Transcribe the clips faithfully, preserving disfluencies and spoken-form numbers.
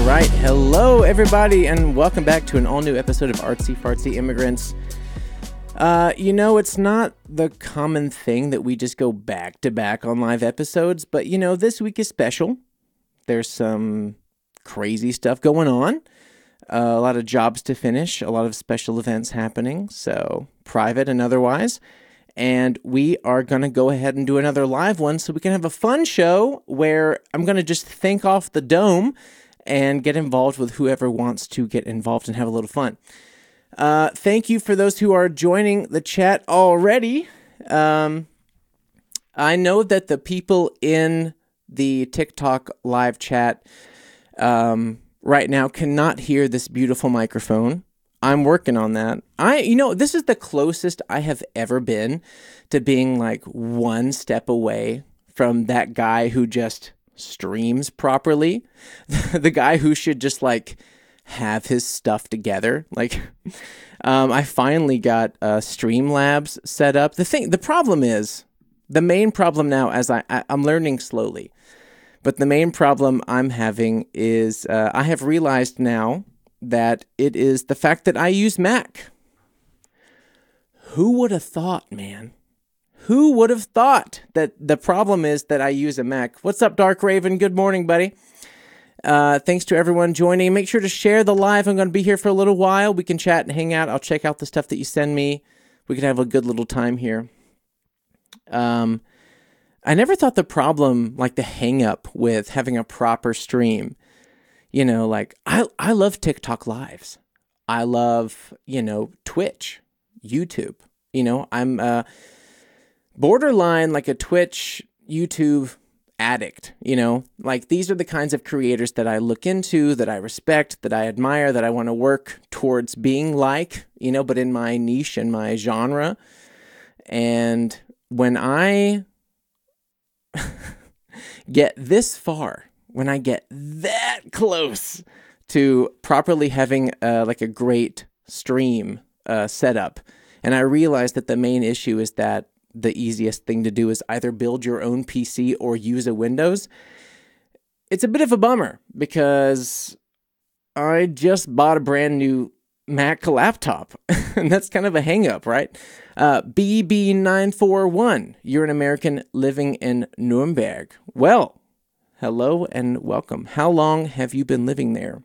right. Hello, everybody, and welcome back to an all-new episode of Artsy Fartsy Immigrants. Uh, you know, it's not the common thing that we just go back-to-back on live episodes, but, you know, this week is special. There's some crazy stuff going on, uh, a lot of jobs to finish, a lot of special events happening, so private and otherwise. And we are going to go ahead and do another live one so we can have a fun show where I'm going to just think off the dome and get involved with whoever wants to get involved and have a little fun. Uh, thank you for those who are joining the chat already. Um, I know that the people in the TikTok live chat um, right now cannot hear this beautiful microphone. I'm working on that. I, you know, this is the closest I have ever been to being like one step away from that guy who just streams properly. The guy who should just like have his stuff together. Like, um, I finally got uh, Streamlabs set up. The thing, the problem is, the main problem now, as I, I I'm learning slowly, but the main problem I'm having is uh, I have realized now that it is the fact that I use Mac. Who would have thought, man? Who would have thought that the problem is that I use a Mac? What's up, Dark Raven? Good morning, buddy. Uh, thanks to everyone joining. Make sure to share the live. I'm going to be here for a little while. We can chat and hang out. I'll check out the stuff that you send me. We can have a good little time here. Um, I never thought the problem, like the hang up with having a proper stream, you know, like I, I love TikTok lives. I love, you know, Twitch, YouTube. You know, I'm uh, borderline like a Twitch, YouTube addict, you know, like these are the kinds of creators that I look into, that I respect, that I admire, that I want to work towards being like, you know, but in my niche and my genre. And when I get this far, when I get that close to properly having uh, like a great stream uh, setup, and I realize that the main issue is that the easiest thing to do is either build your own P C or use a Windows. It's a bit of a bummer because I just bought a brand new Mac laptop, and that's kind of a hang up, right? Uh, B B nine four one, you're an American living in Nuremberg. Well, hello and welcome. How long have you been living there?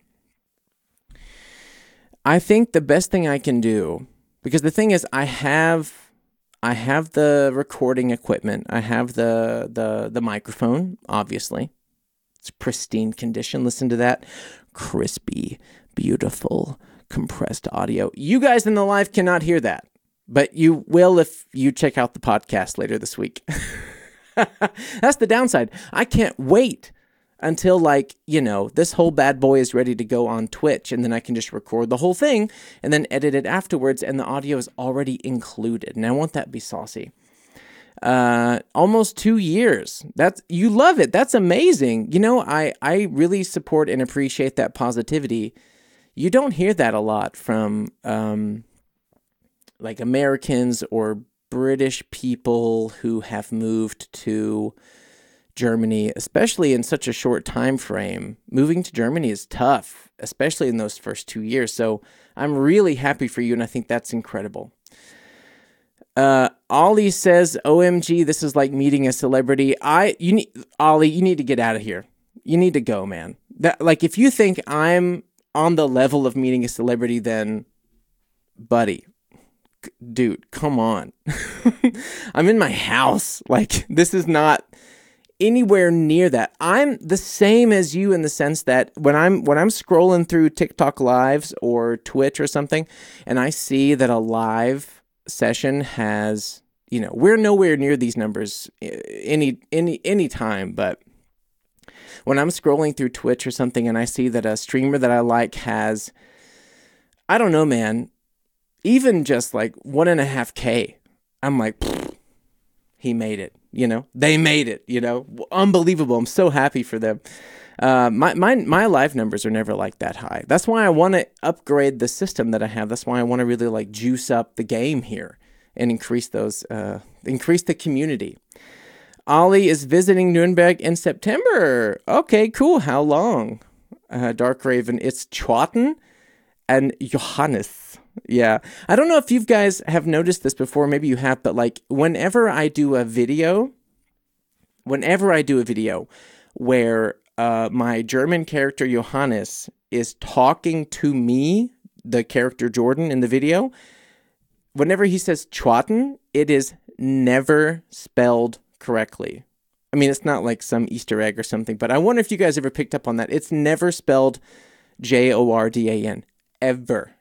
I think the best thing I can do, because the thing is I have I have the recording equipment. I have the the the microphone, obviously. It's pristine condition. Listen to that crispy, beautiful, compressed audio. You guys in the live cannot hear that, but you will if you check out the podcast later this week. That's the downside. I can't wait until, like, you know, this whole bad boy is ready to go on Twitch, and then I can just record the whole thing and then edit it afterwards, and the audio is already included. And I want that to be saucy. Uh, almost two years. That's, you love it. That's amazing. You know, I, I really support and appreciate that positivity. You don't hear that a lot from, um, like Americans or British people who have moved to Germany, especially in such a short time frame. Moving to Germany is tough, especially in those first two years. So I'm really happy for you, and I think that's incredible. Uh, Ollie says, O M G, this is like meeting a celebrity. I, you need, Ollie, you need to get out of here. You need to go, man. That, like, if you think I'm on the level of meeting a celebrity, then, buddy, dude, come on. I'm in my house. Like, this is not anywhere near that. I'm the same as you in the sense that when I'm when I'm scrolling through TikTok lives or Twitch or something, and I see that a live session has, you know, we're nowhere near these numbers any any any time, but when I'm scrolling through Twitch or something and I see that a streamer that I like has, I don't know, man, even just like one and a half K, I'm like, he made it. You know, they made it, you know, unbelievable. I'm so happy for them. Uh, my, my, my live numbers are never like that high. That's why I want to upgrade the system that I have. That's why I want to really like juice up the game here and increase those, uh, increase the community. Ollie is visiting Nuremberg in September. Okay, cool. How long? uh, Dark Raven. It's Chwaten and Johannes. Yeah. I don't know if you guys have noticed this before. Maybe you have, but like whenever I do a video, whenever I do a video where uh, my German character Johannes is talking to me, the character Jordan in the video, whenever he says Chwaten, it is never spelled correctly. I mean, it's not like some Easter egg or something, but I wonder if you guys ever picked up on that. It's never spelled J O R D A N. Ever.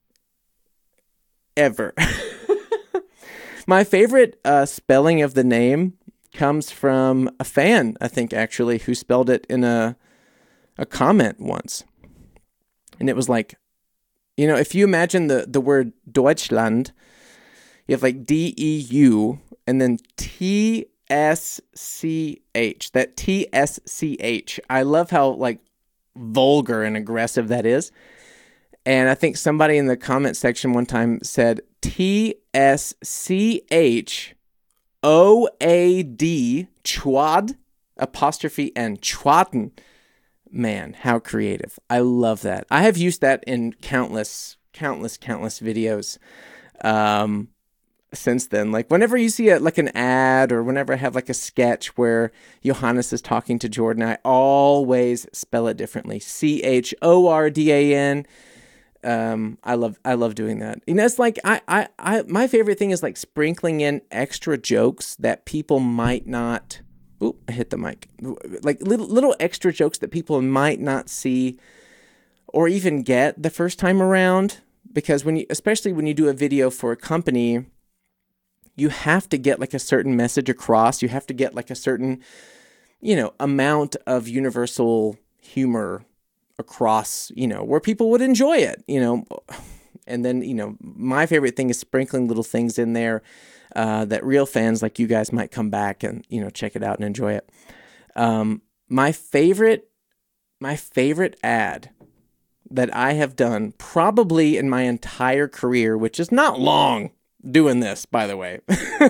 Ever. My favorite uh, spelling of the name comes from a fan, I think, actually, who spelled it in a a comment once. And it was like, you know, if you imagine the, the word Deutschland, you have like D E U and then T S C H. That T S C H. I love how like vulgar and aggressive that is. And I think somebody in the comment section one time said T S C H O A D, Chwad, apostrophe N, Chwaten. Man, how creative. I love that. I have used that in countless, countless, countless videos um, since then. Like whenever you see a, like an ad or whenever I have like a sketch where Johannes is talking to Jordan, I always spell it differently. C H O R D A N. Um, I love, I love doing that. You know, it's like, I, I, I, my favorite thing is like sprinkling in extra jokes that people might not, oop, I hit the mic, like little, little extra jokes that people might not see or even get the first time around. Because when you, especially when you do a video for a company, you have to get like a certain message across. You have to get like a certain, you know, amount of universal humor across, you know, where people would enjoy it, you know. And then, you know, my favorite thing is sprinkling little things in there uh, that real fans like you guys might come back and, you know, check it out and enjoy it. Um, my favorite, my favorite ad that I have done probably in my entire career, which is not long doing this, by the way.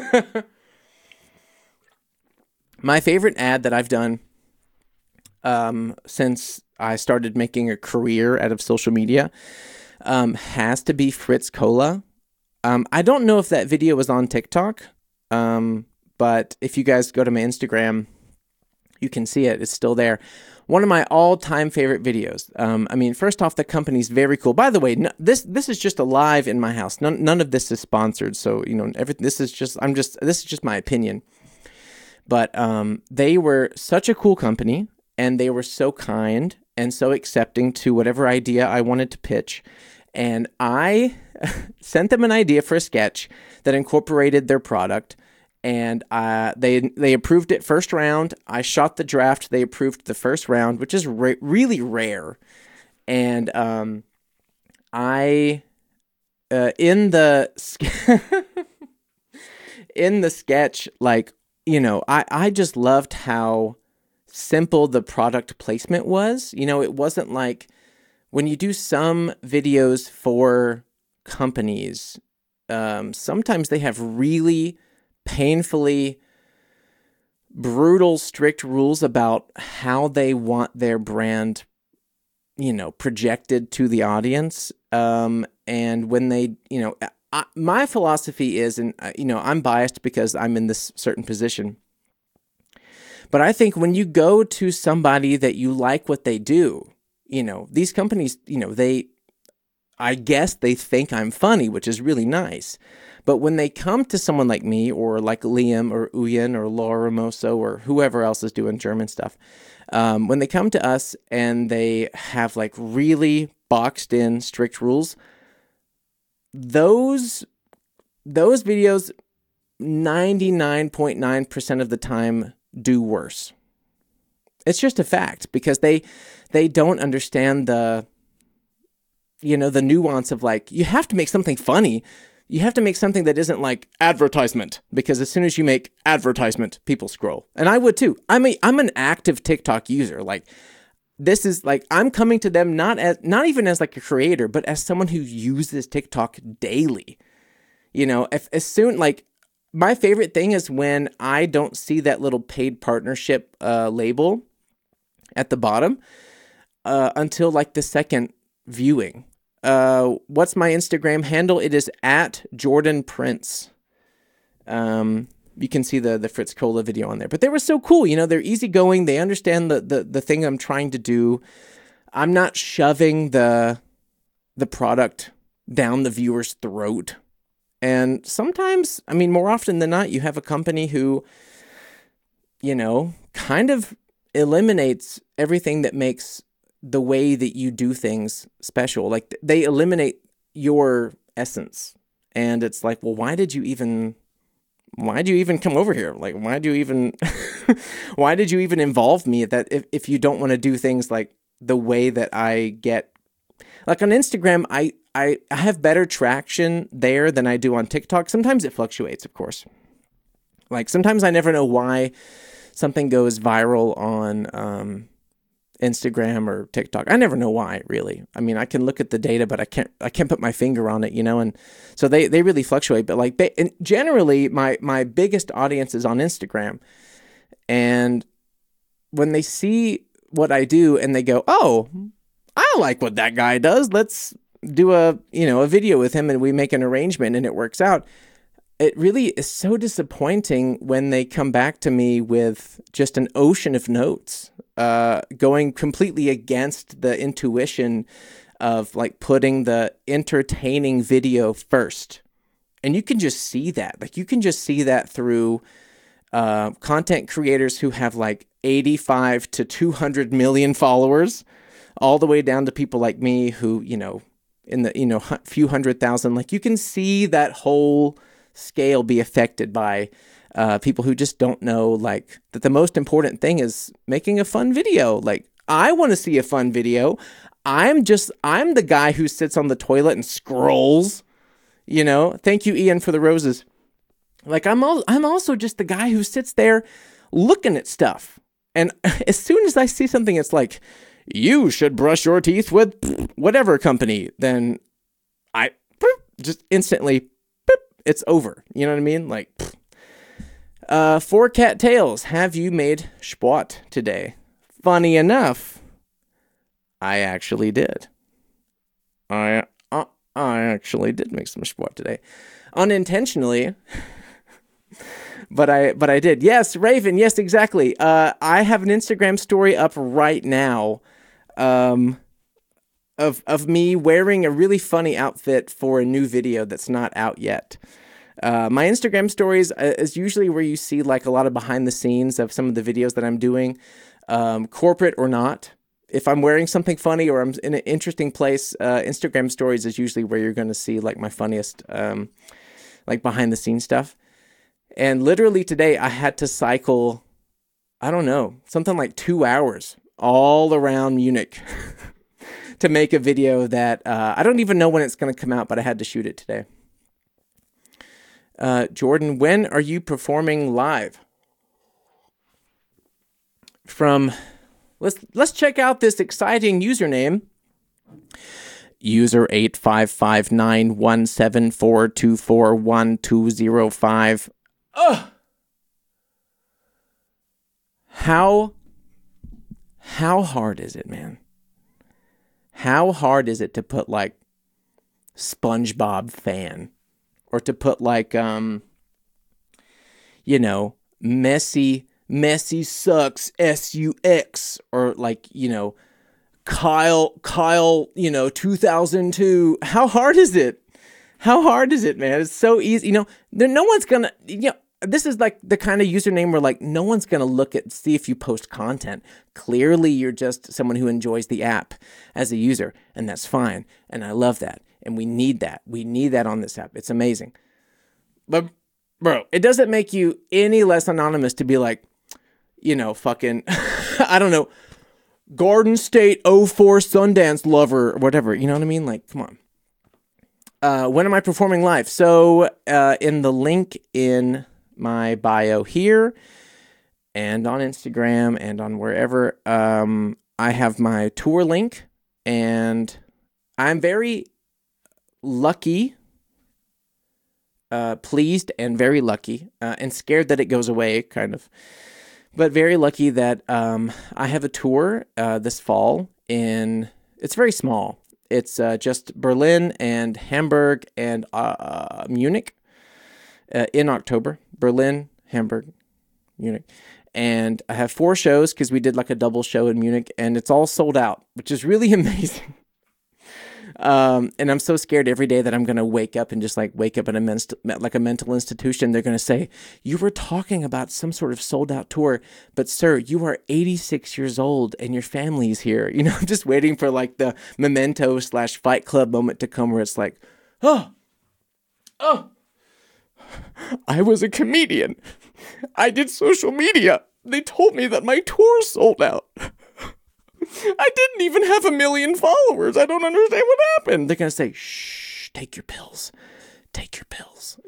My favorite ad that I've done um, since I started making a career out of social media um, has to be Fritz Cola. Um, I don't know if that video was on TikTok, um, but if you guys go to my Instagram, you can see it. It's still there. One of my all-time favorite videos. Um, I mean, first off, the company's very cool. By the way, no, this this is just a live in my house. None none of this is sponsored, so you know, every, this is just I'm just this is just my opinion. But um, they were such a cool company, and they were so kind and so accepting to whatever idea I wanted to pitch. And I sent them an idea for a sketch that incorporated their product, and uh, they they approved it first round. I shot the draft. They approved the first round, which is re- really rare. And um, I uh, in the in the sketch, like, you know, I I just loved how simple the product placement was. You know, it wasn't like when you do some videos for companies, um, sometimes they have really painfully brutal, strict rules about how they want their brand, you know, projected to the audience. Um, and when they, you know, I, my philosophy is, and, uh, you know, I'm biased because I'm in this certain position, but I think when you go to somebody that you like what they do, you know, these companies, you know, they, I guess they think I'm funny, which is really nice. But when they come to someone like me or like Liam or Uyen or Laura Ramoso or whoever else is doing German stuff, um, when they come to us and they have like really boxed in strict rules, those, those videos ninety-nine point nine percent of the time do worse. It's just a fact because they they don't understand the, you know, the nuance of like, you have to make something funny. You have to make something that isn't like advertisement, because as soon as you make advertisement, people scroll. And I would too. I'm a, I'm an active TikTok user. Like, this is like, I'm coming to them not as, not even as like a creator, but as someone who uses TikTok daily. You know, if as soon, like, my favorite thing is when I don't see that little paid partnership uh, label at the bottom. uh, until like the second viewing. Uh, what's my Instagram handle? It is at Jordan Prince. Um, you can see the the Fritz Cola video on there. But they were so cool. You know, they're easygoing. They understand the the the thing I'm trying to do. I'm not shoving the the product down the viewer's throat. And sometimes, I mean, more often than not, you have a company who, you know, kind of eliminates everything that makes the way that you do things special. Like, they eliminate your essence. And it's like, well, why did you even, why did you even come over here? Like, why do you even, why did you even involve me at that if, if you don't want to do things like the way that I get? Like on Instagram, I, I, I have better traction there than I do on TikTok. Sometimes it fluctuates, of course. Like sometimes I never know why something goes viral on um, Instagram or TikTok. I never know why, really. I mean, I can look at the data, but I can't I can't put my finger on it, you know. And so they, they really fluctuate. But like, and generally, my my biggest audience is on Instagram, and when they see what I do and they go, "Oh, I like what that guy does. Let's do a, you know, a video with him," and we make an arrangement and it works out. It really is so disappointing when they come back to me with just an ocean of notes, uh, going completely against the intuition of like putting the entertaining video first. And you can just see that. Like you can just see that through uh, content creators who have like eighty-five to two hundred million followers, all the way down to people like me who, you know, in the, you know, few hundred thousand. Like you can see that whole scale be affected by uh, people who just don't know, like, that the most important thing is making a fun video. Like, I want to see a fun video. I'm just, I'm the guy who sits on the toilet and scrolls, you know. Thank you, Ian, for the roses. Like, I'm all, I'm also just the guy who sits there looking at stuff. And as soon as I see something, it's like, you should brush your teeth with whatever company, then I just instantly, it's over. You know what I mean? Like, uh, four cat tails. Have you made schwat today? Funny enough, I actually did. I uh, I actually did make some schwat today, unintentionally. But I but I did. Yes, Raven. Yes, exactly. Uh, I have an Instagram story up right now, um, of of me wearing a really funny outfit for a new video that's not out yet. Uh, my Instagram stories is usually where you see like a lot of behind the scenes of some of the videos that I'm doing, um, corporate or not. If I'm wearing something funny or I'm in an interesting place, uh, Instagram stories is usually where you're going to see like my funniest, um, like behind the scenes stuff. And literally today I had to cycle, I don't know, something like two hours all around Munich to make a video that uh, I don't even know when it's going to come out, but I had to shoot it today. Uh, Jordan, when are you performing live? From, let's let's check out this exciting username. User eight five five nine one seven four two four one two zero five. Ugh. How, how hard is it, man? How hard is it to put like SpongeBob fan? Or to put like, um, you know, Messi, Messi sucks, S U X, or like, you know, Kyle, Kyle, you know, two thousand two. How hard is it? How hard is it, man? It's so easy. You know, there, no one's gonna, you know, this is like the kind of username where like no one's gonna look at, see if you post content. Clearly, you're just someone who enjoys the app as a user, and that's fine. And I love that. And we need that. We need that on this app. It's amazing. But, bro, it doesn't make you any less anonymous to be like, you know, fucking, I don't know, Garden State oh four Sundance lover or whatever. You know what I mean? Like, come on. Uh, when am I performing live? So, uh, in the link in my bio here and on Instagram and on wherever, um, I have my tour link, and I'm very lucky, uh, pleased and very lucky, uh, and scared that it goes away, kind of, but very lucky that um, I have a tour uh, this fall in, it's very small. It's uh, just Berlin and Hamburg and uh, Munich uh, in October. Berlin, Hamburg, Munich. And I have four shows because we did like a double show in Munich, and it's all sold out, which is really amazing. Um, and I'm so scared every day that I'm going to wake up and just like wake up in a men- like a mental institution. They're going to say, you were talking about some sort of sold out tour, but sir, you are eighty-six years old and your family's here. You know, I'm just waiting for like the Memento slash Fight Club moment to come where it's like, oh, oh, I was a comedian. I did social media. They told me that my tour sold out. I didn't even have a million followers. I don't understand what happened. They're going to say, shh, take your pills. Take your pills.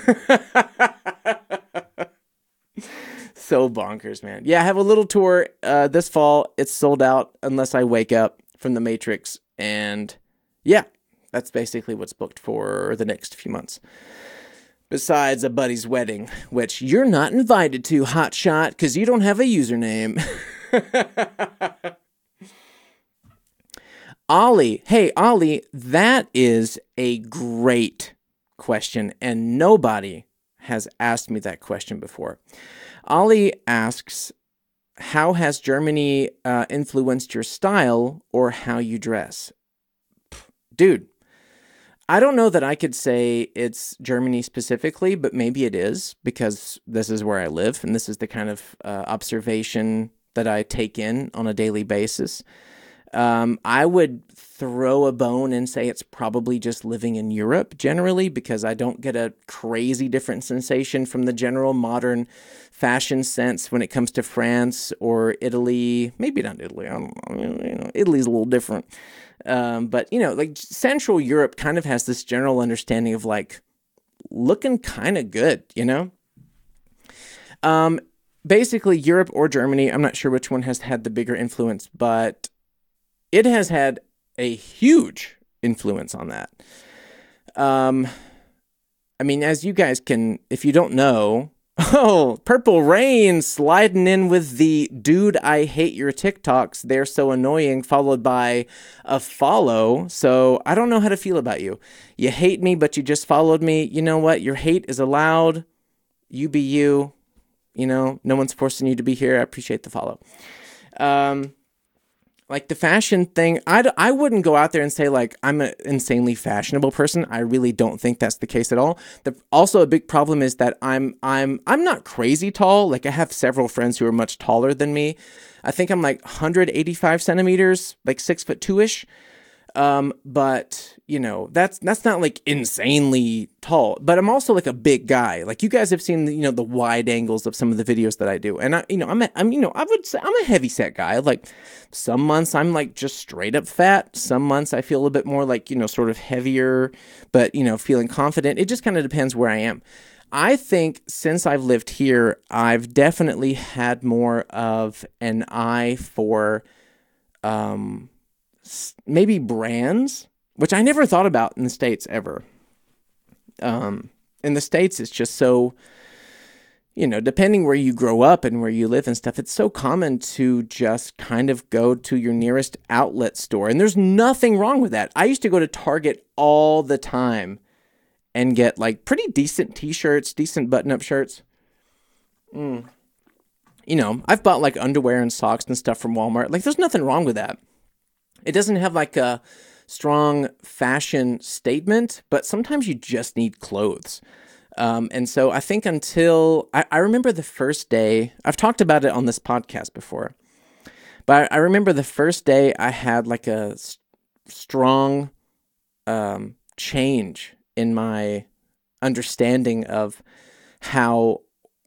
So bonkers, man. Yeah, I have a little tour uh, this fall. It's sold out unless I wake up from the Matrix. And yeah, that's basically what's booked for the next few months. Besides a buddy's wedding, which you're not invited to, hotshot, because you don't have a username. Ollie, hey, Ollie, that is a great question, and nobody has asked me that question before. Ollie asks, how has Germany uh, influenced your style or how you dress? Dude, I don't know that I could say it's Germany specifically, but maybe it is, because this is where I live, and this is the kind of uh, observation that I take in on a daily basis. Um, I would throw a bone and say it's probably just living in Europe generally, because I don't get a crazy different sensation from the general modern fashion sense when it comes to France or Italy. Maybe not Italy. I don't know. You know, Italy's a little different. Um, but, you know, like Central Europe kind of has this general understanding of like looking kind of good, you know? Um, basically Europe or Germany, I'm not sure which one has had the bigger influence, but it has had a huge influence on that. Um, I mean, as you guys can, if you don't know, oh, Purple Rain sliding in with the dude, I hate your TikToks. They're so annoying, followed by a follow. So I don't know how to feel about you. You hate me, but you just followed me. You know what? Your hate is allowed. You be you. You know, no one's forcing you to be here. I appreciate the follow. Um, Like the fashion thing, I, I wouldn't go out there and say like I'm an insanely fashionable person. I really don't think that's the case at all. The, also, a big problem is that I'm I'm I'm not crazy tall. Like I have several friends who are much taller than me. I think I'm like one hundred eighty-five centimeters, like six foot two ish. Um, but you know, that's, that's not like insanely tall, but I'm also like a big guy. Like you guys have seen, the, you know, the wide angles of some of the videos that I do. And I, you know, I'm, a, I'm, you know, I would say I'm a heavy set guy. Like some months I'm like just straight up fat. Some months I feel a bit more like, you know, sort of heavier, but you know, feeling confident. It just kind of depends where I am. I think since I've lived here, I've definitely had more of an eye for, um, maybe brands, which I never thought about in the States ever. Um, in the States, it's just so, you know, depending where you grow up and where you live and stuff, it's so common to just kind of go to your nearest outlet store. And there's nothing wrong with that. I used to go to Target all the time and get like pretty decent t-shirts, decent button-up shirts. Mm. You know, I've bought like underwear and socks and stuff from Walmart. Like there's nothing wrong with that. It doesn't have like a strong fashion statement, but sometimes you just need clothes. Um, and so I think until, I, I remember the first day, I've talked about it on this podcast before, but I, I remember the first day I had like a s- strong um, change in my understanding of how,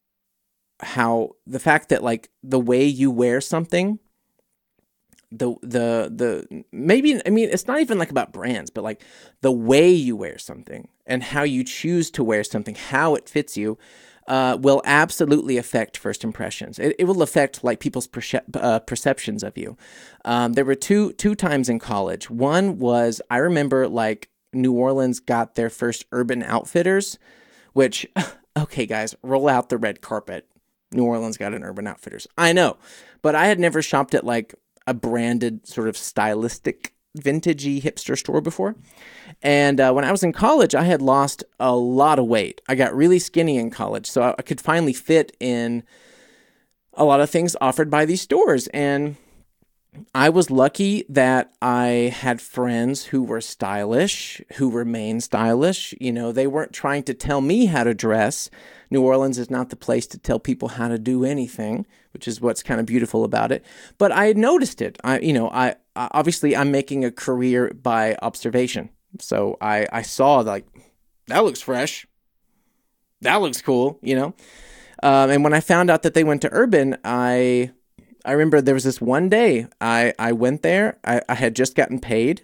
how the fact that like the way you wear something, the the the maybe I mean it's not even like about brands, but like the way you wear something and how you choose to wear something, how it fits you, uh, will absolutely affect first impressions. It, it will affect like people's perce- uh, perceptions of you. Um, there were two two times in college. One was I remember like New Orleans got their first Urban Outfitters, which okay guys, roll out the red carpet. New Orleans got an Urban Outfitters. I know, but I had never shopped at like a branded sort of stylistic vintagey hipster store before. And uh, when I was in college, I had lost a lot of weight. I got really skinny in college, so I, I could finally fit in a lot of things offered by these stores. And I was lucky that I had friends who were stylish, who remain stylish. You know, they weren't trying to tell me how to dress. New Orleans is not the place to tell people how to do anything, which is what's kind of beautiful about it. But I had noticed it. I, you know, I obviously I'm making a career by observation. So I, I saw like, that looks fresh. That looks cool, you know. Um, and when I found out that they went to Urban, I... I remember there was this one day I, I went there. I, I had just gotten paid.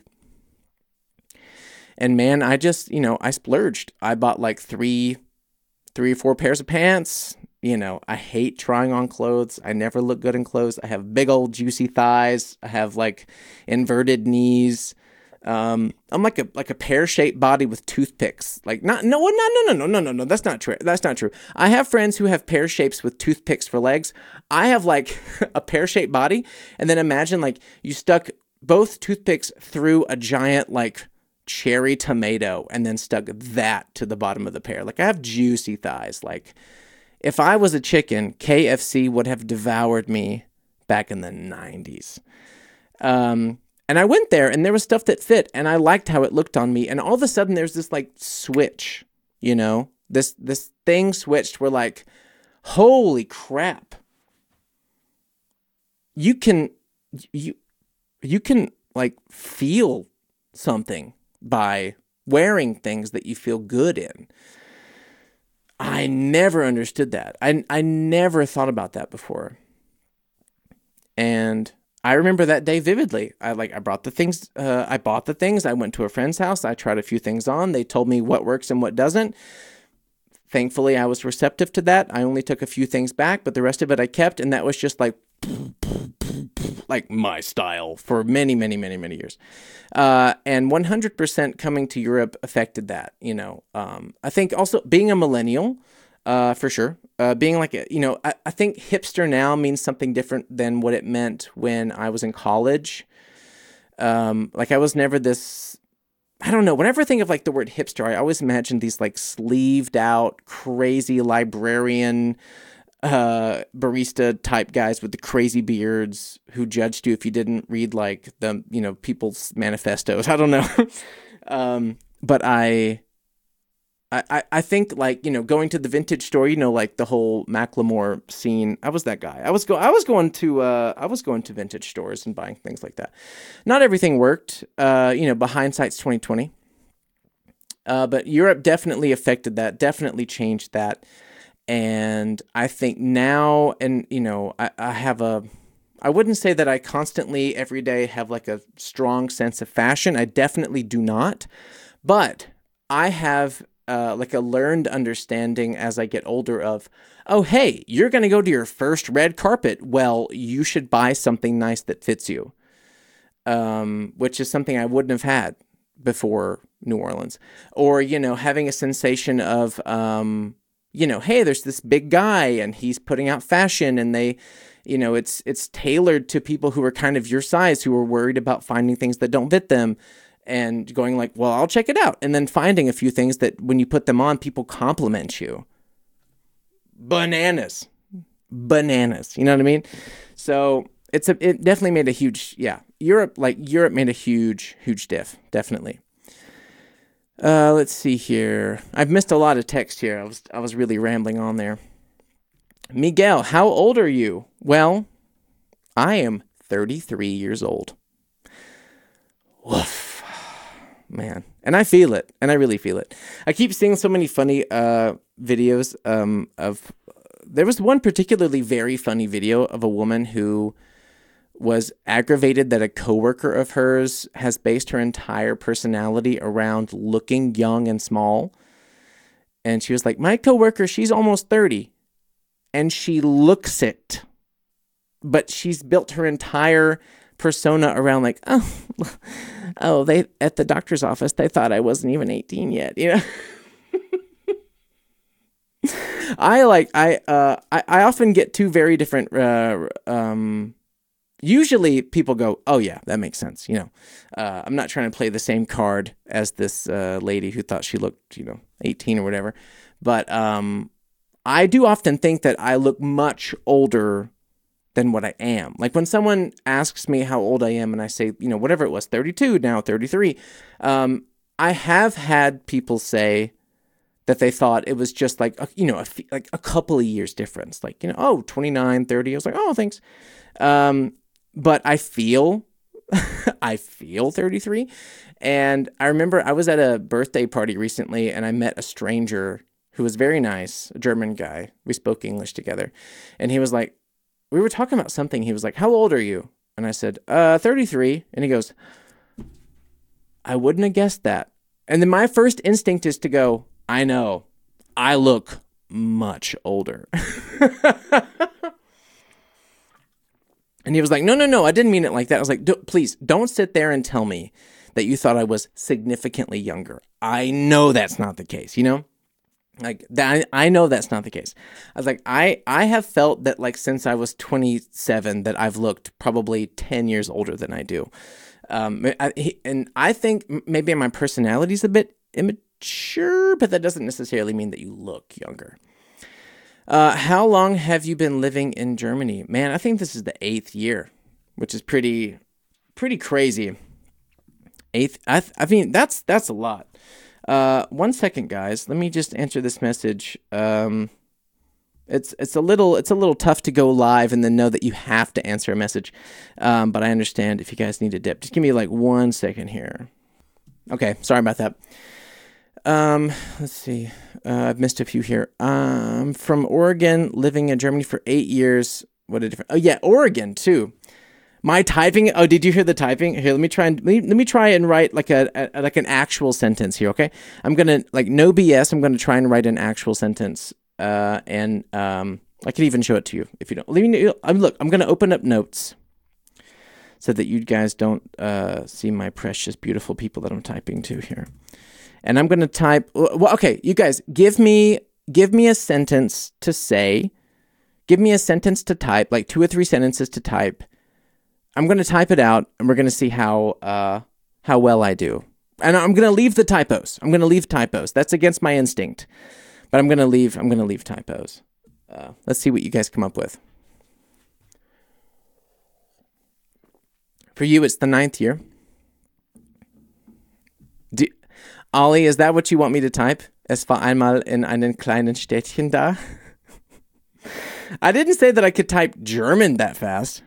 And man, I just, you know, I splurged. I bought like three, three or four pairs of pants. You know, I hate trying on clothes. I never look good in clothes. I have big old juicy thighs. I have like inverted knees. Um, I'm like a like a pear-shaped body with toothpicks. Like not no no no no no no no no. That's not true. That's not true. I have friends who have pear shapes with toothpicks for legs. I have like a pear-shaped body, and then imagine like you stuck both toothpicks through a giant like cherry tomato, and then stuck that to the bottom of the pear. Like I have juicy thighs. Like if I was a chicken, K F C would have devoured me back in the nineties. Um. And I went there and there was stuff that fit and I liked how it looked on me. And all of a sudden there's this like switch, you know, this, this thing switched where like, holy crap. You can, you, you can like feel something by wearing things that you feel good in. I never understood that. I, I never thought about that before. And I remember that day vividly. I like I brought the things, uh, I bought the things. I went to a friend's house. I tried a few things on. They told me what works and what doesn't. Thankfully, I was receptive to that. I only took a few things back, but the rest of it I kept. And that was just like, like my style for many, many, many, many years. Uh, and one hundred percent coming to Europe affected that. You know, um, I think also being a millennial, uh, for sure. Uh, being like, a, you know, I, I think hipster now means something different than what it meant when I was in college. Um, like I was never this, I don't know, whenever I think of like the word hipster, I always imagine these like sleeved out, crazy librarian, uh, barista type guys with the crazy beards who judged you if you didn't read like the, you know, people's manifestos. I don't know. um, but I... I, I think like, you know, going to the vintage store, you know, like the whole Macklemore scene. I was that guy. I was go I was going to uh I was going to vintage stores and buying things like that. Not everything worked. Uh, you know, but hindsight's twenty twenty. Uh, but Europe definitely affected that, definitely changed that. And I think now, and you know, I, I have a I wouldn't say that I constantly every day have like a strong sense of fashion. I definitely do not. But I have Uh, like a learned understanding as I get older of, oh, hey, you're going to go to your first red carpet. Well, you should buy something nice that fits you, um, which is something I wouldn't have had before New Orleans. Or, you know, having a sensation of, um, you know, hey, there's this big guy and he's putting out fashion and they, you know, it's it's tailored to people who are kind of your size, who are worried about finding things that don't fit them. And going like, well, I'll check it out. And then finding a few things that when you put them on, people compliment you. Bananas. Bananas. You know what I mean? So it's a, it definitely made a huge, yeah. Europe, like Europe made a huge, huge diff. Definitely. Uh, let's see here. I've missed a lot of text here. I was, I was really rambling on there. Miguel, how old are you? Well, I am thirty-three years old. Woof. Man, and I feel it, and I really feel it. I keep seeing so many funny uh, videos um, of. There was one particularly very funny video of a woman who was aggravated that a coworker of hers has based her entire personality around looking young and small. And she was like, "My coworker, she's almost thirty, and she looks it, but she's built her entire persona around like, oh, oh, they at the doctor's office they thought I wasn't even eighteen yet, you know." I like I uh I, I often get two very different uh um usually people go, oh yeah, that makes sense. You know, uh, I'm not trying to play the same card as this uh, lady who thought she looked, you know, eighteen or whatever. But um, I do often think that I look much older than what I am. Like when someone asks me how old I am and I say, you know, whatever it was, thirty-two, now thirty-three. Um, I have had people say that they thought it was just like, a, you know, a, like a couple of years difference. Like, you know, oh, twenty-nine, thirty. I was like, oh, thanks. Um, but I feel, I feel thirty-three. And I remember I was at a birthday party recently and I met a stranger who was very nice, a German guy. We spoke English together. And he was like, we were talking about something. He was like, how old are you? And I said, uh, thirty-three. And he goes, I wouldn't have guessed that. And then my first instinct is to go, I know, I look much older. And he was like, no, no, no, I didn't mean it like that. I was like, please don't sit there and tell me that you thought I was significantly younger. I know that's not the case, you know? Like that, I know that's not the case. I was like, I, I have felt that like since I was twenty-seven that I've looked probably ten years older than I do. Um, I, he, and I think maybe my personality's a bit immature, but that doesn't necessarily mean that you look younger. Uh, how long have you been living in Germany? Man, I think this is the eighth year, which is pretty, pretty crazy. Eighth, I, I mean, that's that's a lot. Uh, one second, guys. Let me just answer this message. Um, it's it's a little it's a little tough to go live and then know that you have to answer a message. Um, but I understand if you guys need a dip. Just give me like one second here. Okay, sorry about that. Um, let's see. Uh, I've missed a few here. Um, from Oregon, living in Germany for eight years. What a different. Oh yeah, Oregon too. My typing. Oh, did you hear the typing? Here, let me try and let me, let me try and write like a, a like an actual sentence here. Okay, I'm gonna like no B S. I'm gonna try and write an actual sentence. Uh, and um, I could even show it to you if you don't. Let me. I'm look. I'm gonna open up notes so that you guys don't uh see my precious, beautiful people that I'm typing to here. And I'm gonna type. Well, okay, you guys, give me give me a sentence to say. Give me a sentence to type, like two or three sentences to type. I'm going to type it out, and we're going to see how uh, how well I do. And I'm going to leave the typos. I'm going to leave typos. That's against my instinct, but I'm going to leave. I'm going to leave typos. Uh, let's see what you guys come up with. For you, it's the ninth year. Do, Ollie, is that what you want me to type? Es war einmal in einem kleinen Städtchen da. I didn't say that I could type German that fast.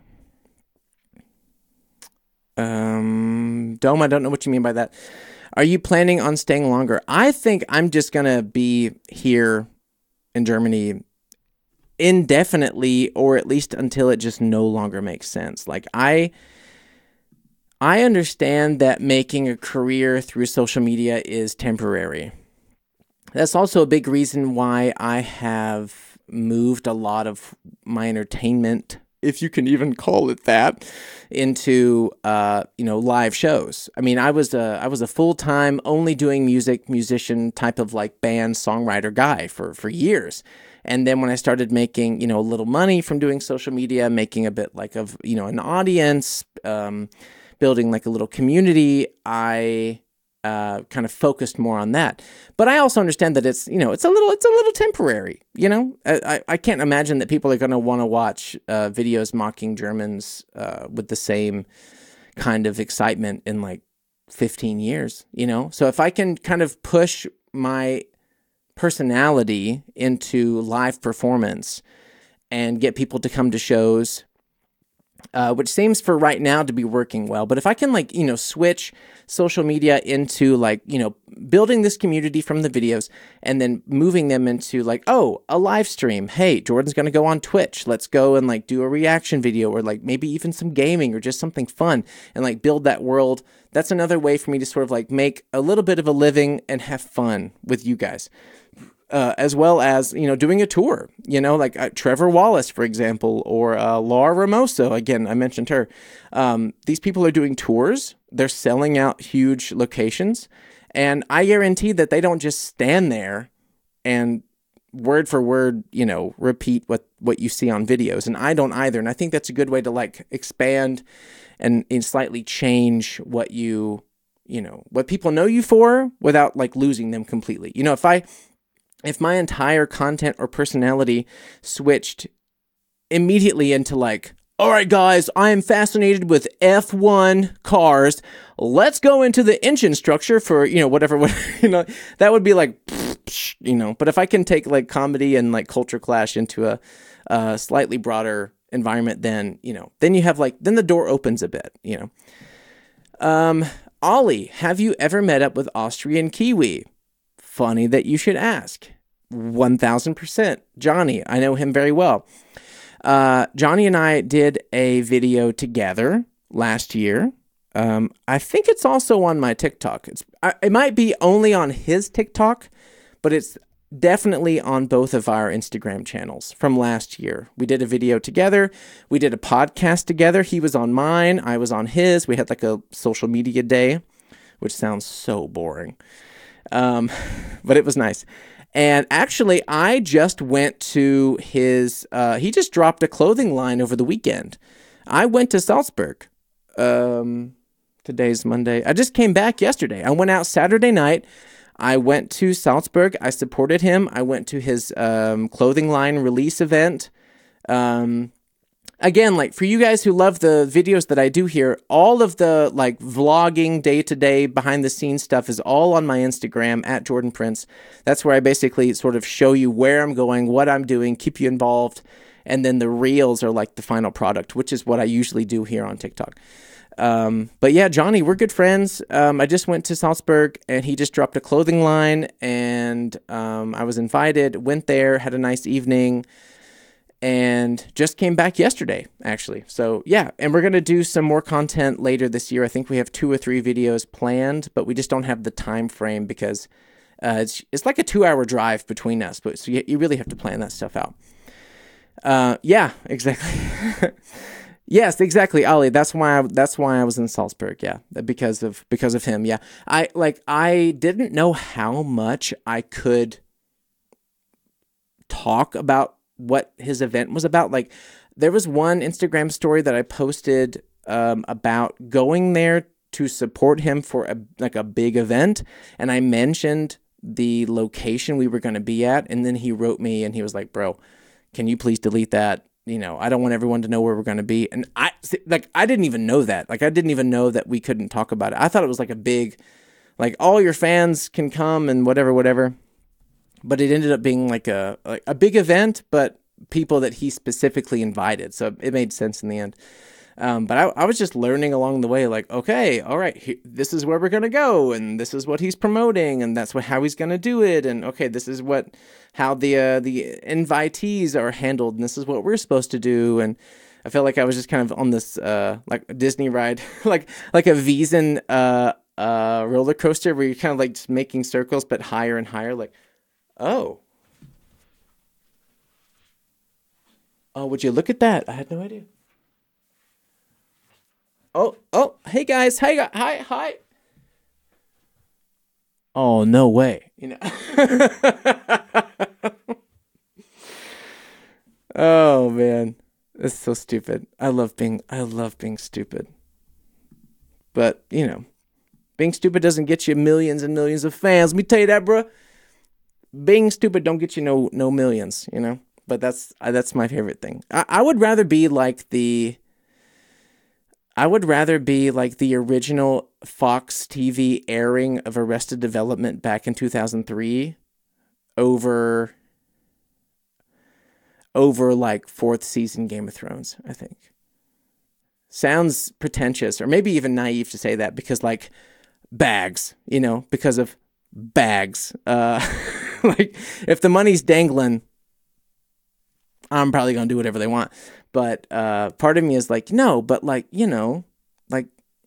Um, Dome, I don't know what you mean by that. Are you planning on staying longer? I think I'm just going to be here in Germany indefinitely, or at least until it just no longer makes sense. Like I, I understand that making a career through social media is temporary. That's also a big reason why I have moved a lot of my entertainment, if you can even call it that, into uh, you know, live shows. I mean, I was a I was a full time only doing music musician type of like band songwriter guy for for years, and then when I started making you know a little money from doing social media, making a bit like of you know an audience, um, building like a little community, I uh, kind of focused more on that. But I also understand that it's, you know, it's a little, it's a little temporary, you know, I, I can't imagine that people are going to want to watch uh, videos mocking Germans uh, with the same kind of excitement in like fifteen years, you know? So if I can kind of push my personality into live performance and get people to come to shows, Uh, which seems for right now to be working well. But if I can like, you know, switch social media into like, you know, building this community from the videos and then moving them into like, oh, a live stream. Hey, Jordan's going to go on Twitch. Let's go and like do a reaction video or like maybe even some gaming or just something fun and like build that world. That's another way for me to sort of like make a little bit of a living and have fun with you guys. Uh, as well as, you know, doing a tour, you know, like uh, Trevor Wallace, for example, or uh, Laura Ramoso. Again, I mentioned her. Um, these people are doing tours. They're selling out huge locations. And I guarantee that they don't just stand there and word for word, you know, repeat what, what you see on videos. And I don't either. And I think that's a good way to like expand and, and slightly change what you, you know, what people know you for without like losing them completely. You know, if I, if my entire content or personality switched immediately into like, all right, guys, I am fascinated with F one cars. Let's go into the engine structure for, you know, whatever, whatever you know, that would be like, you know, but if I can take like comedy and like culture clash into a, a slightly broader environment, then, you know, then you have like, then the door opens a bit, you know. Um, Ollie, have you ever met up with Austrian Kiwi? Funny that you should ask. one thousand percent. Johnny, I know him very well. Uh, Johnny and I did a video together last year. Um, I think it's also on my TikTok. It's I, it might be only on his TikTok, but it's definitely on both of our Instagram channels from last year. We did a video together. We did a podcast together. He was on mine. I was on his. We had like a social media day, which sounds so boring. Um, but it was nice. And actually, I just went to his, uh, he just dropped a clothing line over the weekend. I went to Salzburg. Um, today's Monday. I just came back yesterday. I went out Saturday night. I went to Salzburg. I supported him. I went to his um, clothing line release event. Um, again, like for you guys who love the videos that I do here, all of the like vlogging day-to-day behind the scenes stuff is all on my Instagram at Jordan Prince. That's where I basically sort of show you where I'm going, what I'm doing, keep you involved. And then the reels are like the final product, which is what I usually do here on TikTok. Um, but yeah, Johnny, we're good friends. Um, I just went to Salzburg and he just dropped a clothing line and, um, I was invited, went there, had a nice evening and just came back yesterday, actually. So yeah, and we're going to do some more content later this year. I think we have two or three videos planned, but we just don't have the time frame because, uh, it's, it's like a two hour drive between us, but so you, you really have to plan that stuff out. Uh, yeah, exactly. Yes, exactly, Ali. That's why I, that's why I was in Salzburg. Yeah, because of because of him. Yeah, I like I didn't know how much I could talk about what his event was about. Like, there was one Instagram story that I posted um, about going there to support him for a like a big event, and I mentioned the location we were going to be at, and then he wrote me and he was like, "Bro, can you please delete that? You know, I don't want everyone to know where we're going to be." And I, like, I didn't even know that. Like, I didn't even know that we couldn't talk about it. I thought it was like a big, like, all your fans can come and whatever, whatever. But it ended up being like a, like a big event, but people that he specifically invited. So it made sense in the end. Um, but I, I was just learning along the way, like, okay, all right, he, this is where we're going to go. And this is what he's promoting. And that's what, how he's going to do it. And okay, this is what, how the, uh, the invitees are handled. And this is what we're supposed to do. And I felt like I was just kind of on this, uh, like a Disney ride, like, like a Wiesn, uh, uh, roller coaster where you're kind of like just making circles, but higher and higher. Like, oh, oh, would you look at that? I had no idea. Oh, oh, hey guys, hi, gu- hi, hi. Oh, no way. You know. Oh man, it's so stupid. I love being, I love being stupid. But you know, being stupid doesn't get you millions and millions of fans. Let me tell you that, bro. Being stupid don't get you no no millions. You know. But that's uh, that's my favorite thing. I, I would rather be like the. I would rather be like the original Fox T V airing of Arrested Development back in two thousand three over over like fourth season Game of Thrones, I think. Sounds pretentious or maybe even naive to say that because like bags, you know, because of bags. Uh, like if the money's dangling, I'm probably going to do whatever they want. But uh, part of me is like, no, but like, you know, like,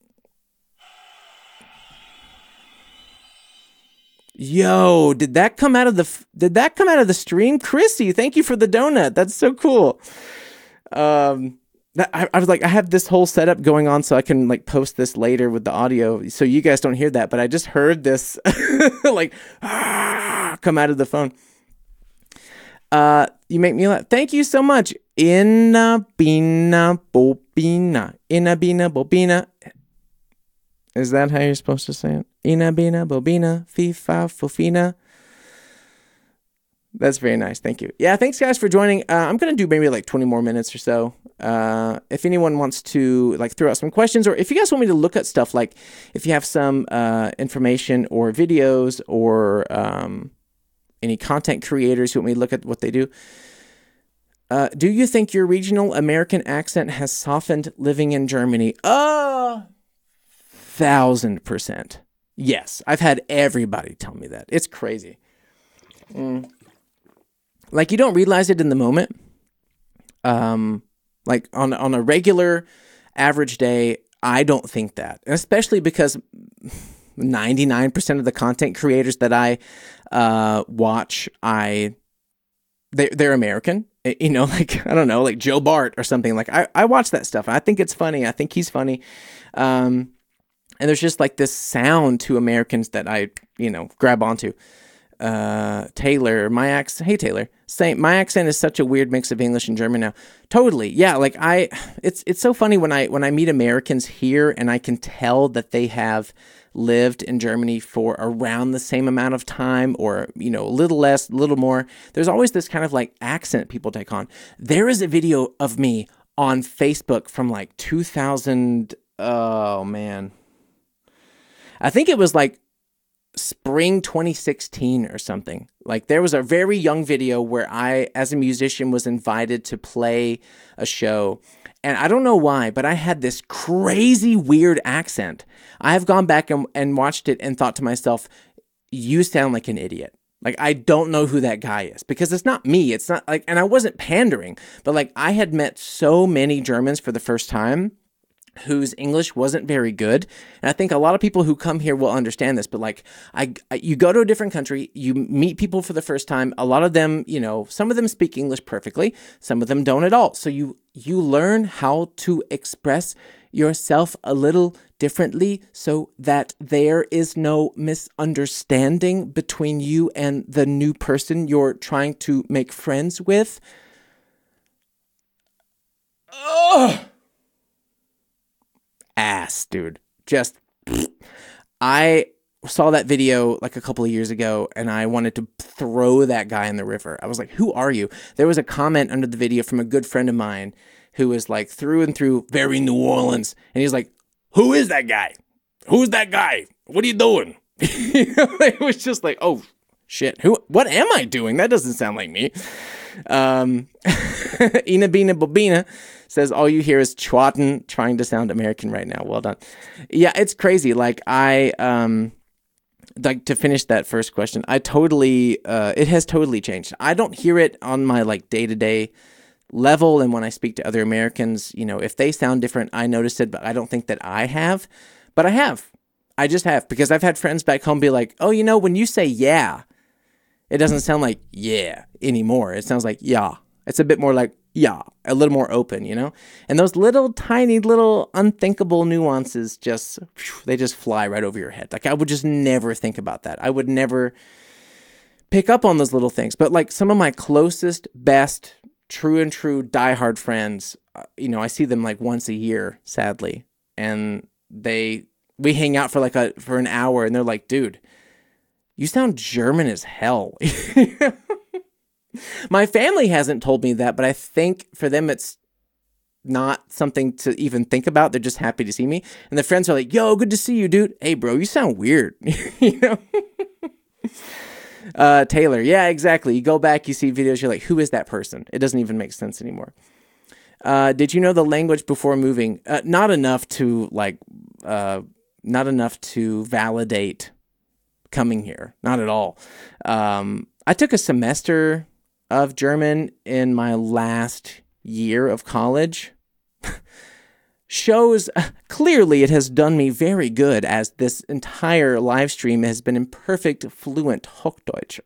yo, did that come out of the, did that come out of the stream? Chrissy, thank you for the donut. That's so cool. Um, that, I, I was like, I have this whole setup going on so I can like post this later with the audio. So you guys don't hear that, but I just heard this like ah, come out of the phone. Uh, you make me laugh. Thank you so much. Inabina bobina. Inabina bobina. Is that how you're supposed to say it? Inabina bobina. Fifa fofina. That's very nice. Thank you. Yeah, thanks guys for joining. Uh, I'm going to do maybe like twenty more minutes or so. Uh, if anyone wants to like throw out some questions, or if you guys want me to look at stuff, like if you have some uh, information or videos or um, any content creators who want me to look at what they do. Uh, do you think your regional American accent has softened living in Germany? Uh, thousand percent. Yes, I've had everybody tell me that. It's crazy. Mm. Like, you don't realize it in the moment. Um, like on on a regular average day, I don't think that, especially because ninety-nine percent of the content creators that I uh, watch, I they they're American. You know, like, I don't know, like Joe Bart or something. Like, I, I watch that stuff. I think it's funny. I think he's funny. Um, and there's just like this sound to Americans that I, you know, grab onto. Uh, Taylor, my accent, hey Taylor, saying my accent is such a weird mix of English and German now. Totally. Yeah. Like I, it's, it's so funny when I, when I meet Americans here and I can tell that they have lived in Germany for around the same amount of time, or, you know, a little less, a little more. There's always this kind of like accent people take on. There is a video of me on Facebook from like two thousand. Oh man. I think it was like spring twenty sixteen or something. Like, there was a very young video where I, as a musician, was invited to play a show. And I don't know why, but I had this crazy weird accent. I have gone back and, and watched it and thought to myself, you sound like an idiot. Like, I don't know who that guy is, because it's not me. It's not like, and I wasn't pandering, but like, I had met so many Germans for the first time whose English wasn't very good. And I think a lot of people who come here will understand this, but like, I, I, you go to a different country, you meet people for the first time. A lot of them, you know, some of them speak English perfectly, some of them don't at all. So you, you learn how to express yourself a little differently so that there is no misunderstanding between you and the new person you're trying to make friends with. Oh! Ass, dude. Just, I saw that video like a couple of years ago and I wanted to throw that guy in the river. I was like, who are you? There was a comment under the video from a good friend of mine who was like through and through very New Orleans. And he's like, who is that guy? Who's that guy? What are you doing? You know, it was just like, oh shit. Who, what am I doing? That doesn't sound like me. Um, Ina Bina Bobina says all you hear is Chwaten trying to sound American right now. Well done. Yeah, it's crazy. Like, I, um, like, to finish that first question, I totally, uh, it has totally changed. I don't hear it on my like day-to-day level. And when I speak to other Americans, you know, if they sound different, I notice it, but I don't think that I have, but I have, I just have, because I've had friends back home be like, oh, you know, when you say, yeah, it doesn't sound like yeah anymore. It sounds like yeah. It's a bit more like yeah, a little more open, you know? And those little tiny little unthinkable nuances just, they just fly right over your head. Like, I would just never think about that. I would never pick up on those little things. But like, some of my closest, best, true and true diehard friends, uh, you know, I see them like once a year, sadly. And they, we hang out for like a, for an hour and they're like, dude, you sound German as hell. My family hasn't told me that, but I think for them it's not something to even think about. They're just happy to see me. And the friends are like, yo, good to see you, dude. Hey, bro, you sound weird. You know? uh, Taylor, yeah, exactly. You go back, you see videos, you're like, who is that person? It doesn't even make sense anymore. Uh, did you know the language before moving? Uh, not enough to, like, uh, not enough to validate coming here. Not at all. Um, I took a semester of German in my last year of college. Shows uh, clearly it has done me very good, as this entire live stream has been in perfect fluent Hochdeutsch.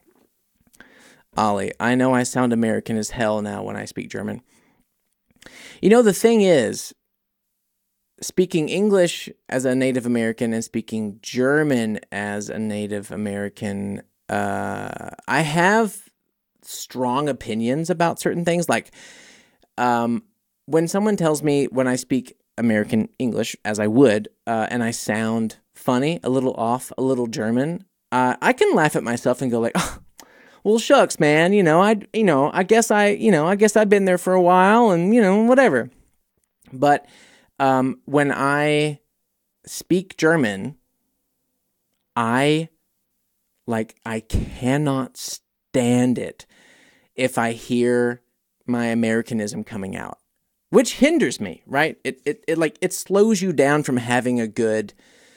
Ollie, I know I sound American as hell now when I speak German. You know, the thing is, speaking English as a Native American and speaking German as a Native American, uh, I have strong opinions about certain things. Like, um, when someone tells me when I speak American English, as I would, uh, and I sound funny, a little off, a little German, uh, I can laugh at myself and go like, oh, well, shucks, man, you know, I, you know, I guess I, you know, I guess I've been there for a while and, you know, whatever. But um, when I speak German, I, like, I cannot stand it if I hear my Americanism coming out, which hinders me, right? It, it, it like, it slows you down from having a good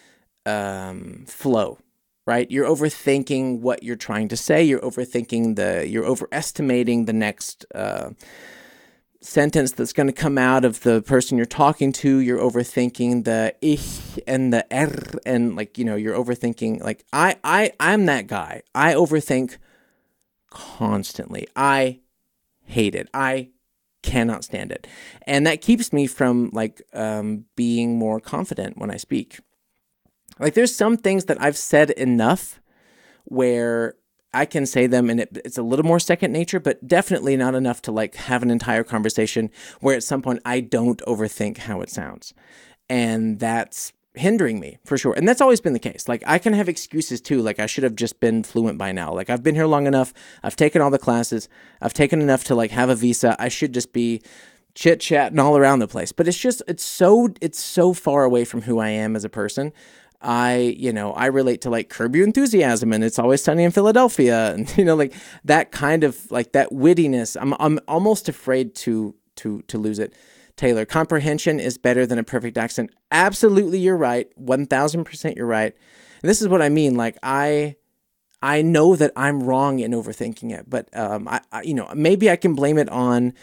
um, flow, right? You're overthinking what you're trying to say. You're overthinking the, you're overestimating the next uh, sentence that's going to come out of the person you're talking to. You're overthinking the ich and the er, and like, you know, you're overthinking, like, I, I, I'm that guy. I overthink constantly. I hate it. I cannot stand it. And that keeps me from like um, being more confident when I speak. Like there's some things that I've said enough where I can say them and it, it's a little more second nature, but definitely not enough to like have an entire conversation where at some point I don't overthink how it sounds. And that's hindering me for sure. And that's always been the case. Like I can have excuses too. Like I should have just been fluent by now. Like I've been here long enough. I've taken all the classes. I've taken enough to like have a visa. I should just be chit chatting all around the place. But it's just, it's so, it's so far away from who I am as a person. I, you know, I relate to like Curb Your Enthusiasm and It's Always Sunny in Philadelphia. And, you know, like that kind of like that wittiness. I'm, I'm almost afraid to, to, to lose it. Taylor, comprehension is better than a perfect accent. Absolutely, you're right. one thousand percent you're right. And this is what I mean. Like, I I know that I'm wrong in overthinking it, but, um, I, I you know, maybe I can blame it on,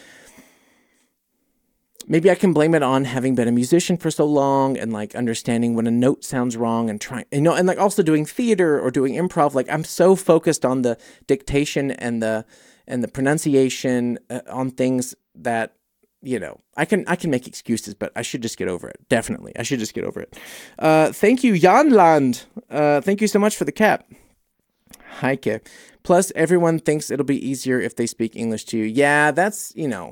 maybe I can blame it on having been a musician for so long and, like, understanding when a note sounds wrong and trying, you know, and, like, also doing theater or doing improv. Like, I'm so focused on the dictation and the, and the pronunciation uh, on things that, you know, I can I can make excuses, but I should just get over it. Definitely. I should just get over it. Uh, thank you, Janland. Uh, thank you so much for the cap. Heike. Plus, everyone thinks it'll be easier if they speak English to you. Yeah, that's, you know,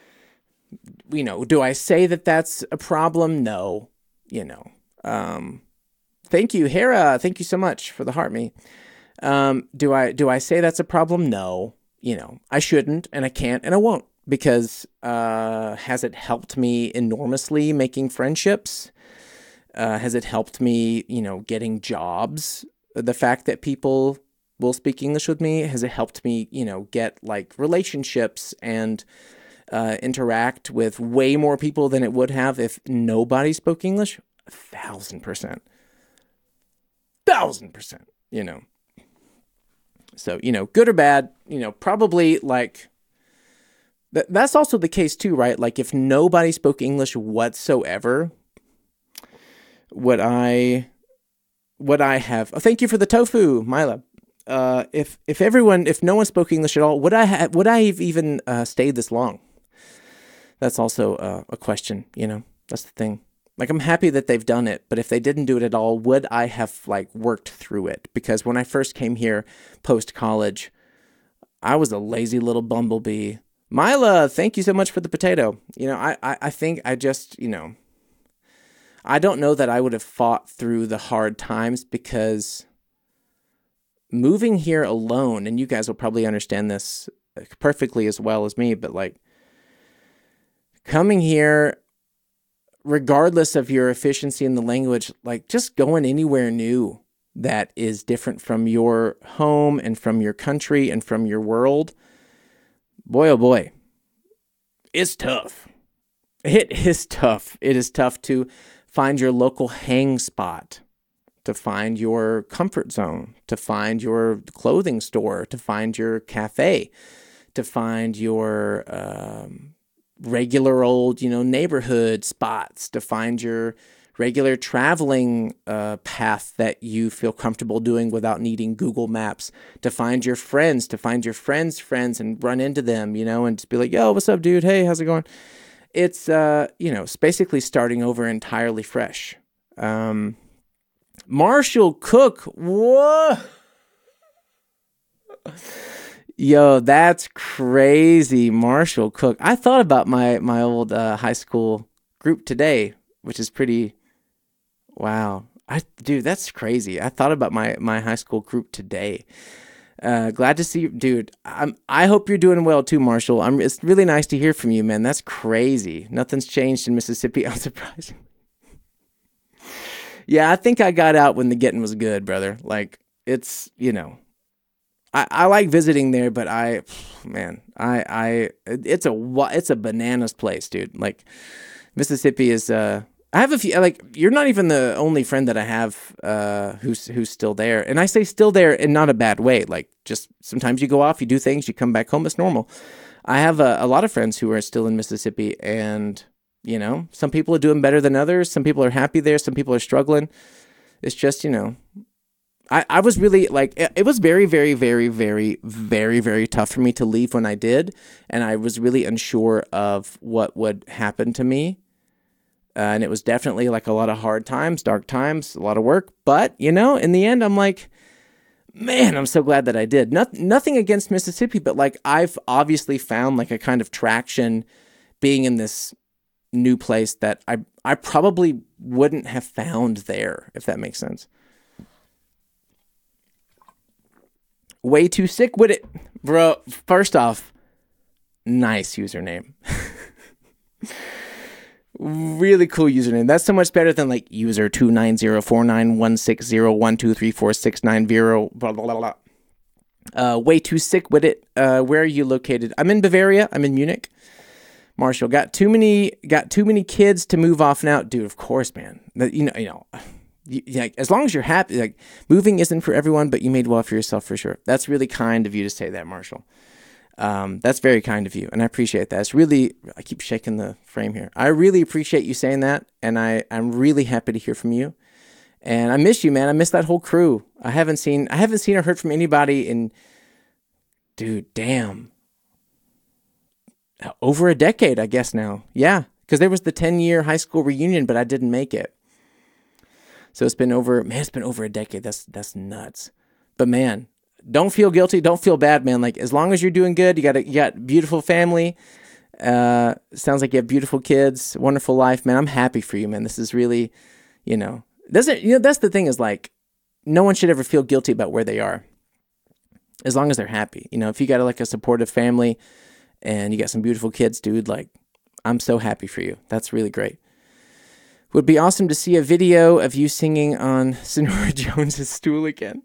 you know, do I say that that's a problem? No, you know. Um, thank you, Hera. Thank you so much for the heart me. Um, do I do I say that's a problem? No, you know, I shouldn't, and I can't, and I won't. Because uh, has it helped me enormously making friendships? Uh, has it helped me, you know, getting jobs? The fact that people will speak English with me, has it helped me, you know, get like relationships and uh, interact with way more people than it would have if nobody spoke English? A thousand percent. Thousand percent, you know. So, you know, good or bad, you know, probably like... That's also the case too, right? Like if nobody spoke English whatsoever, would I, would I have, oh, thank you for the tofu, Mila. Uh, if, if everyone, if no one spoke English at all, would I have, would I have even uh, stayed this long? That's also uh, a question, you know, that's the thing. Like I'm happy that they've done it, but if they didn't do it at all, would I have like worked through it? Because when I first came here post-college, I was a lazy little bumblebee. Mila, thank you so much for the potato. You know, I, I, I think I just, you know, I don't know that I would have fought through the hard times because moving here alone, and you guys will probably understand this perfectly as well as me, but like coming here, regardless of your efficiency in the language, like just going anywhere new that is different from your home and from your country and from your world, boy, oh boy, it's tough. It is tough. It is tough to find your local hang spot, to find your comfort zone, to find your clothing store, to find your cafe, to find your um, regular old, you know, neighborhood spots, to find your regular traveling uh, path that you feel comfortable doing without needing Google Maps, to find your friends, to find your friends' friends and run into them, you know, and just be like, yo, what's up, dude? Hey, how's it going? it's, uh, you know, it's basically starting over entirely fresh. Um, Marshall Cook, whoa. Yo, that's crazy. Marshall Cook. I thought about my, my old uh, high school group today, which is pretty, wow. I, dude, that's crazy. I thought about my, my high school group today. Uh, glad to see you, dude. I'm, I hope you're doing well too, Marshall. I'm, it's really nice to hear from you, man. That's crazy. Nothing's changed in Mississippi. I'm surprised. Yeah, I think I got out when the getting was good, brother. Like, it's, you know, I, I like visiting there, but I, man, I, I, it's a, it's a bananas place, dude. Like, Mississippi is, uh, I have a few, like, you're not even the only friend that I have uh, who's who's still there. And I say still there in not a bad way. Like, just sometimes you go off, you do things, you come back home, it's normal. I have a, a lot of friends who are still in Mississippi, and, you know, some people are doing better than others. Some people are happy there. Some people are struggling. It's just, you know, I, I was really, like, it, it was very, very, very, very, very, very tough for me to leave when I did. And I was really unsure of what would happen to me. Uh, and it was definitely like a lot of hard times, dark times, a lot of work. But, you know, in the end, I'm like, man, I'm so glad that I did. Not, nothing against Mississippi, but like I've obviously found like a kind of traction being in this new place that I, I probably wouldn't have found there, if that makes sense. Way too sick with it. Bro, first off, nice username. Really cool username. That's so much better than like user two nine zero four nine one six zero one two three four six nine zero blah blah blah blah. Uh, way too sick with it. Uh, where are you located? I'm in Bavaria. I'm in Munich. Marshall, got too many got too many kids to move off now, dude. Of course, man. You know, you know. You, like, as long as you're happy, like moving isn't for everyone, but you made well for yourself for sure. That's really kind of you to say that, Marshall. Um, that's very kind of you, and I appreciate that. It's really, I keep shaking the frame here. I really appreciate you saying that, and I, I'm really happy to hear from you. And I miss you, man. I miss that whole crew. I haven't seen, I haven't seen or heard from anybody in, dude, damn, over a decade, I guess now. Yeah, because there was the ten-year high school reunion, but I didn't make it. So it's been over, man, it's been over a decade. That's that's nuts. But man, don't feel guilty. Don't feel bad, man. Like, as long as you're doing good, you got a you got beautiful family. Uh, sounds like you have beautiful kids, wonderful life, man. I'm happy for you, man. This is really, you know, doesn't you know that's the thing is like, no one should ever feel guilty about where they are, as long as they're happy. You know, if you got like a supportive family and you got some beautiful kids, dude, like, I'm so happy for you. That's really great. Would be awesome to see a video of you singing on Sonora Jones's stool again.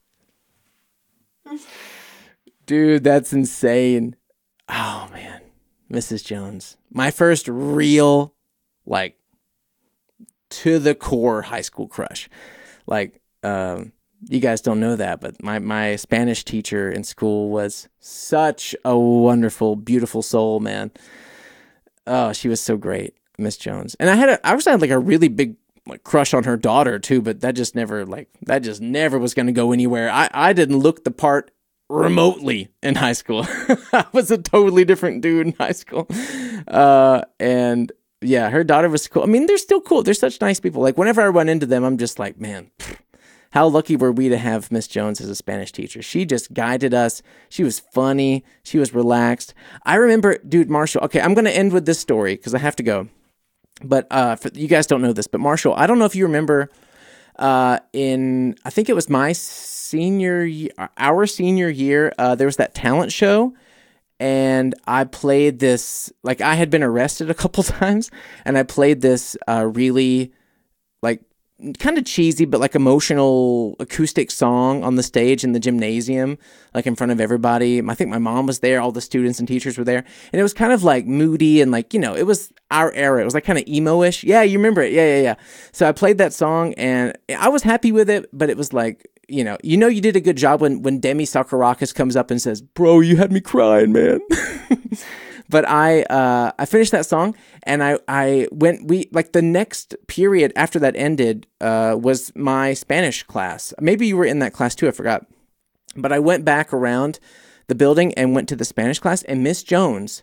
Dude, that's insane. Oh, man. Missus Jones. My first real, like, to the core high school crush. Like, um, you guys don't know that, but my, my Spanish teacher in school was such a wonderful, beautiful soul, man. Oh, she was so great. Miss Jones. And I had a, I was had like a really big like crush on her daughter too, but that just never like, that just never was going to go anywhere. I, I didn't look the part remotely in high school. I was a totally different dude in high school. Uh, and yeah, her daughter was cool. I mean, they're still cool. They're such nice people. Like, whenever I run into them, I'm just like, man, pfft, how lucky were we to have Miss Jones as a Spanish teacher? She just guided us. She was funny. She was relaxed. I remember, dude, Marshall, okay, I'm going to end with this story because I have to go. But uh, for, you guys don't know this, but Marshall, I don't know if you remember uh, in, I think it was my senior year, our senior year, uh, there was that talent show, and I played this, like, I had been arrested a couple times, and I played this uh, really, like, kind of cheesy, but like emotional acoustic song on the stage in the gymnasium, like in front of everybody. I think my mom was there. All the students and teachers were there. And it was kind of like moody and like, you know, it was our era. It was like kind of emo-ish. Yeah, you remember it. Yeah, yeah, yeah. So I played that song and I was happy with it, but it was like, you know, you know, you did a good job when, when Demi Sakarakis comes up and says, bro, you had me crying, man. But I uh, I finished that song, and I, I went, we, like, the next period after that ended uh, was my Spanish class. Maybe you were in that class too, I forgot. But I went back around the building and went to the Spanish class, and Miss Jones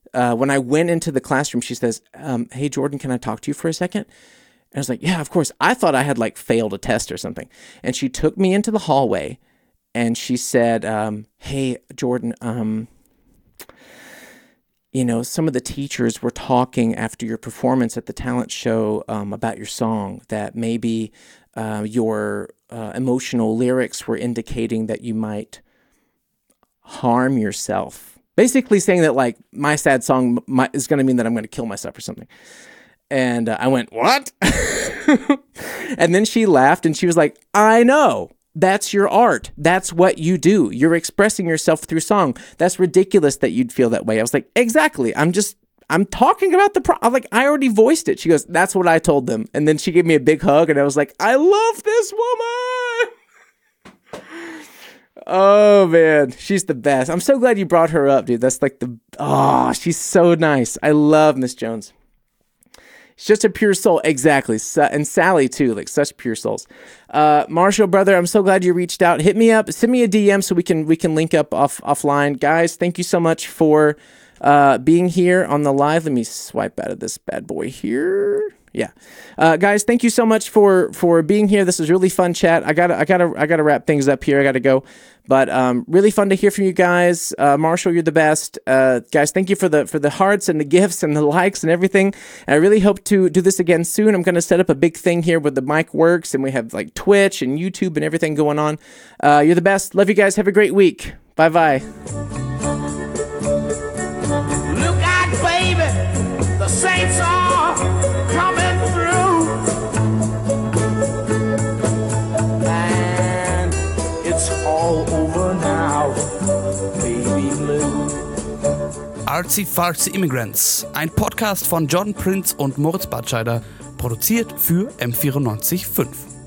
uh, when I went into the classroom, she says, um, hey, Jordan, can I talk to you for a second? And I was like, yeah, of course. I thought I had like failed a test or something. And she took me into the hallway and she said, um, hey, Jordan, um, you know, some of the teachers were talking after your performance at the talent show um, about your song, that maybe uh, your uh, emotional lyrics were indicating that you might harm yourself. Basically saying that like my sad song might, is going to mean that I'm going to kill myself or something. And uh, I went, what? And then she laughed and she was like, I know. That's your art. That's what you do. You're expressing yourself through song. That's ridiculous that you'd feel that way. I was like, exactly. I'm just, I'm talking about the pro. I'm like, I already voiced it. She goes, that's what I told them. And then she gave me a big hug and I was like, I love this woman. Oh man, she's the best. I'm so glad you brought her up, dude. That's like the, oh, she's so nice. I love Miss Jones. She's just a pure soul. Exactly. And Sally too, like such pure souls. Uh, Marshall, brother, I'm so glad you reached out. Hit me up, send me a D M so we can we can link up off offline. Guys, thank you so much for uh, being here on the live. Let me swipe out of this bad boy here. Yeah, uh, guys, thank you so much for for being here. This was really fun chat. I gotta I gotta I gotta wrap things up here. I gotta go, but um, really fun to hear from you guys. Uh, Marshall, you're the best. Uh, guys, thank you for the for the hearts and the gifts and the likes and everything. And I really hope to do this again soon. I'm gonna set up a big thing here where the mic works, and we have like Twitch and YouTube and everything going on. Uh, you're the best. Love you guys. Have a great week. Bye bye. Look out, baby. The saints are coming through, and it's all over now, baby blue. Artsy Fartsy Immigrants, ein Podcast von Jordan Prince und Moritz Batscheider, produziert für M vierundneunzig Komma fünf.